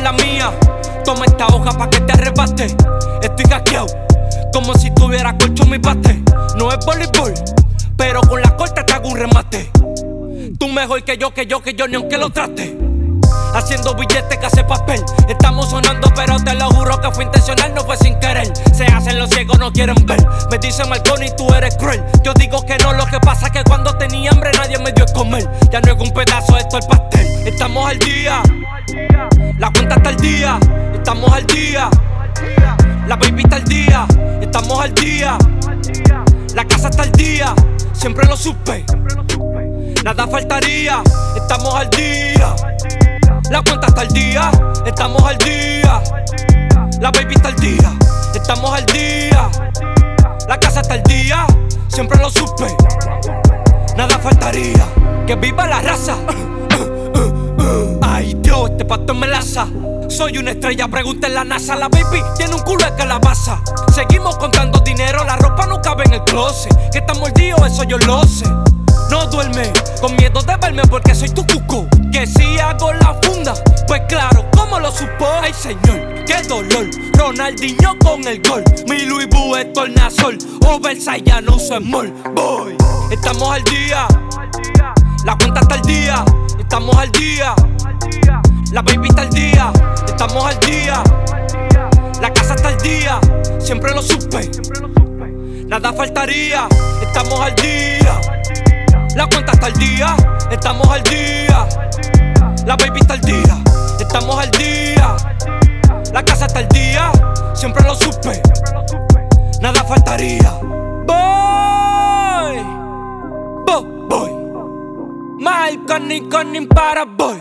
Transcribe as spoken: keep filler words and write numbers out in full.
en la mía. Toma esta hoja pa' que te arrebate. Estoy gasqueado, como si tuviera colcho mi bate. No es voleibol, pero con la corta te hago un remate. Tú mejor que yo, que yo, que yo, ni aunque lo trate. Haciendo billetes que hace papel. Estamos sonando pero te lo juro que fue intencional, no fue sin querer. Se hacen los ciegos, no quieren ver. Me dicen Marconi, tú eres cruel. Yo digo que no, lo que pasa es que cuando tenía hambre nadie me dio de comer. Ya no es un pedazo, esto es el pastel. Estamos al día, la cuenta está al día. Estamos al día, la baby está al día. Estamos al día, la casa está al día. Siempre lo supe, nada faltaría. Estamos al día, la cuenta está al día. Estamos al día, la baby está al día. Estamos al día, la casa está al día. Siempre lo supe, nada faltaría. Que viva la raza. Ay Dios, este pato es melaza. Soy una estrella, pregunta en la NASA. La baby tiene un culo de calabaza. Seguimos contando dinero, la ropa no cabe en el closet. Que está mordido, eso yo lo sé. No duerme, con miedo de verme porque soy tu cuco. Que si hago la funda, pues claro, ¿cómo lo supo? Ay señor, qué dolor. Ronaldinho con el gol. Mi Louis Vuitton Tornasol. Oversize ya no uso small. Boy, estamos al día, la cuenta está al día. Estamos al día, la baby está al día. Estamos al día, la casa está al día. Siempre lo supe, nada faltaría. Estamos al día, la cuenta está al día. Estamos al día, la baby está al día. Estamos al día, la casa está al día. Siempre lo supe, nada faltaría. Boy, boy, boy. Marconi, Conning para boy.